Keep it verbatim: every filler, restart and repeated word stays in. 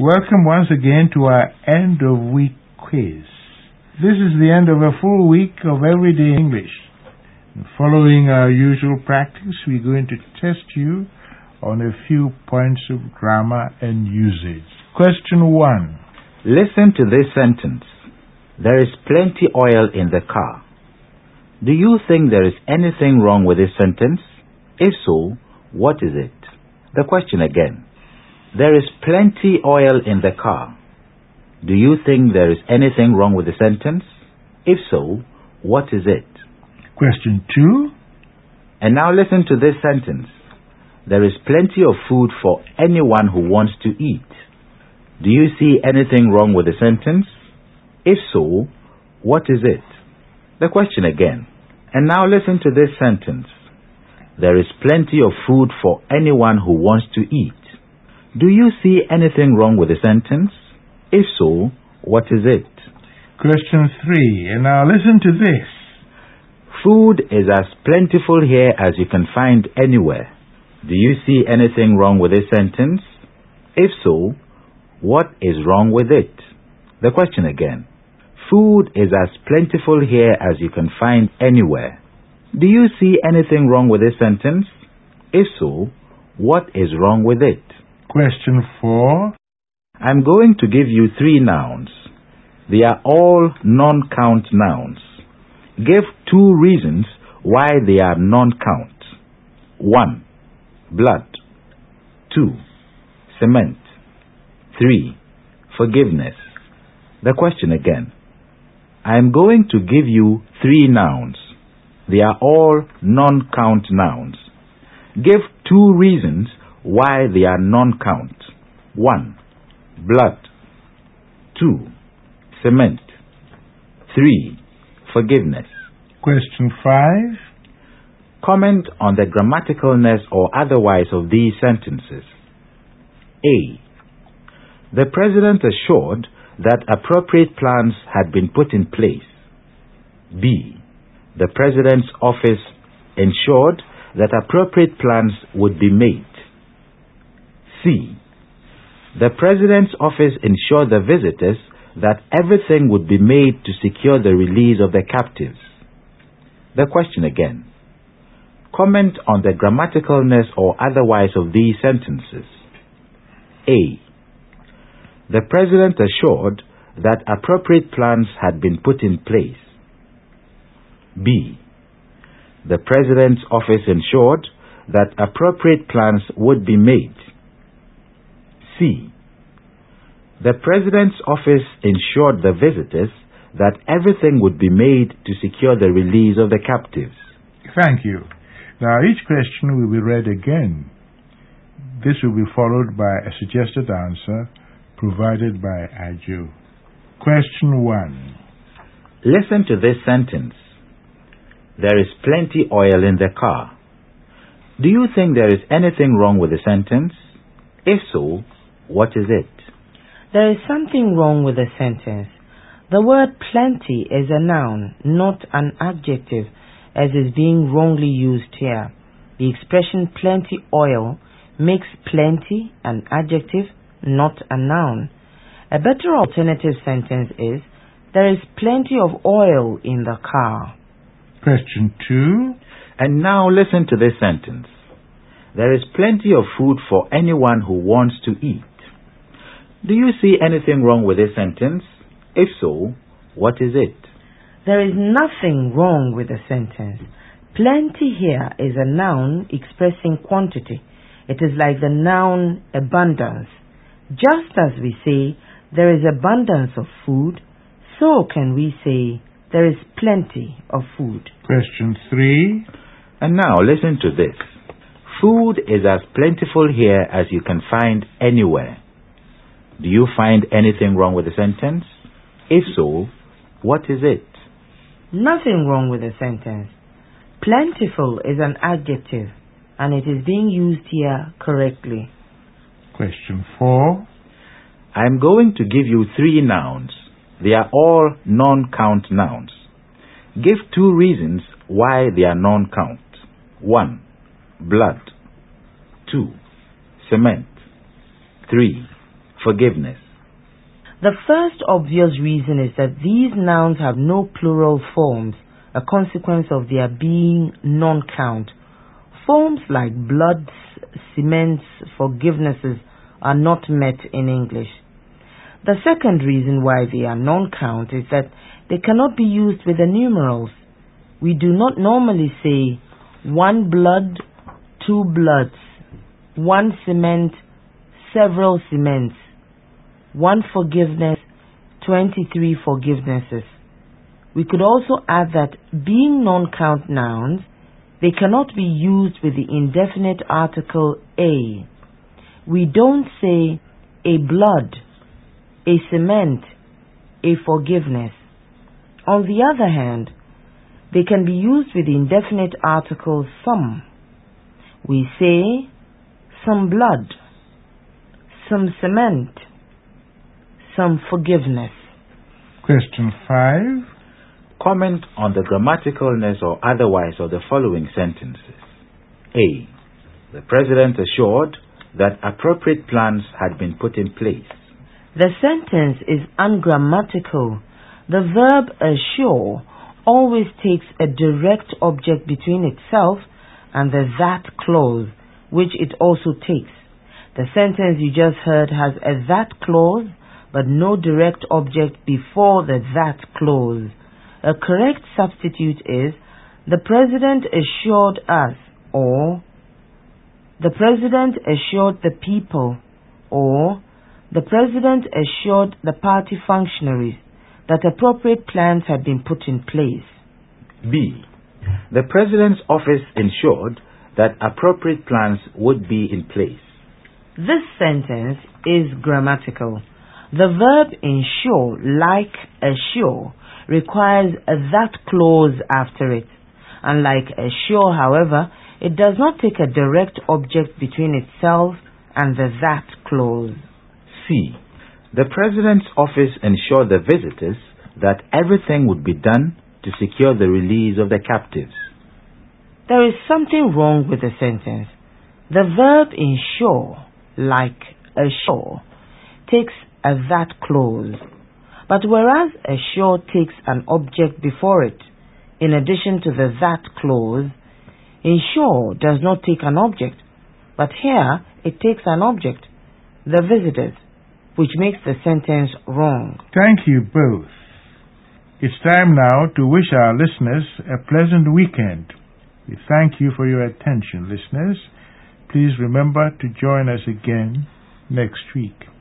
welcome once again to our end of week quiz. This is the end of a full week of everyday English. Following our usual practice, we're going to test you on a few points of grammar and usage. Question one. Listen to this sentence. There is plenty oil in the car. Do you think there is anything wrong with this sentence? If so, what is it? The question again. There is plenty oil in the car. Do you think there is anything wrong with the sentence? If so, what is it? Question two. And now listen to this sentence. There is plenty of food for anyone who wants to eat. Do you see anything wrong with the sentence? If so, what is it? The question again. And now listen to this sentence. There is plenty of food for anyone who wants to eat. Do you see anything wrong with the sentence? If so, what is it? Question three. And now listen to this. Food is as plentiful here as you can find anywhere. Do you see anything wrong with this sentence? If so, what is wrong with it? The question again. Food is as plentiful here as you can find anywhere. Do you see anything wrong with this sentence? If so, what is wrong with it? Question four. I'm going to give you three nouns. They are all non-count nouns. Give two reasons why they are non-count. One, blood. Two, cement. Three, forgiveness. The question again. I'm going to give you three nouns. They are all non-count nouns. Give two reasons why they are non-count. One, blood. Two, cement. Three, forgiveness. Question five. Comment on the grammaticalness or otherwise of these sentences. A. The President assured that appropriate plans had been put in place. B. The President's office ensured that appropriate plans would be made. C. The President's office ensured the visitors that everything would be made to secure the release of the captives. The question again. Comment on the grammaticalness or otherwise of these sentences. A. The President assured that appropriate plans had been put in place. B. The President's office ensured that appropriate plans would be made. C. The President's office ensured the visitors that everything would be made to secure the release of the captives. Thank you. Now each question will be read again. This will be followed by a suggested answer provided by Aju. Question one. Listen to this sentence. There is plenty oil in the car. Do you think there is anything wrong with the sentence? If so, what is it? There is something wrong with the sentence. The word plenty is a noun, not an adjective, as is being wrongly used here. The expression plenty oil makes plenty an adjective, not a noun. A better alternative sentence is, there is plenty of oil in the car. Question two. And now listen to this sentence. There is plenty of food for anyone who wants to eat. Do you see anything wrong with this sentence? If so, what is it? There is nothing wrong with the sentence. Plenty here is a noun expressing quantity. It is like the noun abundance. Just as we say, there is abundance of food, so can we say, there is plenty of food. Question three. And now listen to this. Food is as plentiful here as you can find anywhere. Do you find anything wrong with the sentence? If so, what is it? Nothing wrong with the sentence. Plentiful is an adjective, and it is being used here correctly. Question four. I'm going to give you three nouns. They are all non-count nouns. Give two reasons why they are non-count. One, blood. Two, cement. Three, forgiveness. The first obvious reason is that these nouns have no plural forms, a consequence of their being non-count. Forms like bloods, cements, forgivenesses are not met in English. The second reason why they are non-count is that they cannot be used with the numerals. We do not normally say one blood, two bloods, one cement, several cements, one forgiveness, twenty-three forgivenesses. We could also add that being non-count nouns, they cannot be used with the indefinite article a. We don't say a blood, a cement, a forgiveness. On the other hand, they can be used with the indefinite article some. We say some blood, some cement, some forgiveness. Question five. Comment on the grammaticalness or otherwise of the following sentences. A. The President assured that appropriate plans had been put in place. The sentence is ungrammatical. The verb assure always takes a direct object between itself and the that clause, which it also takes. The sentence you just heard has a that clause, but no direct object before the that clause. A correct substitute is the President assured us, or the President assured the people, or the President assured the party functionaries that appropriate plans had been put in place. B. The President's office ensured that appropriate plans would be in place. This sentence is grammatical. The verb ensure, like assure, requires a that clause after it. Unlike assure, however, it does not take a direct object between itself and the that clause. C. The President's office ensured the visitors that everything would be done to secure the release of the captives. There is something wrong with the sentence. The verb ensure, like assure, takes a that clause. But whereas assure takes an object before it, in addition to the that clause, ensure does not take an object, but here it takes an object, the visitors, which makes the sentence wrong. Thank you both. It's time now to wish our listeners a pleasant weekend. We thank you for your attention, listeners. Please remember to join us again next week.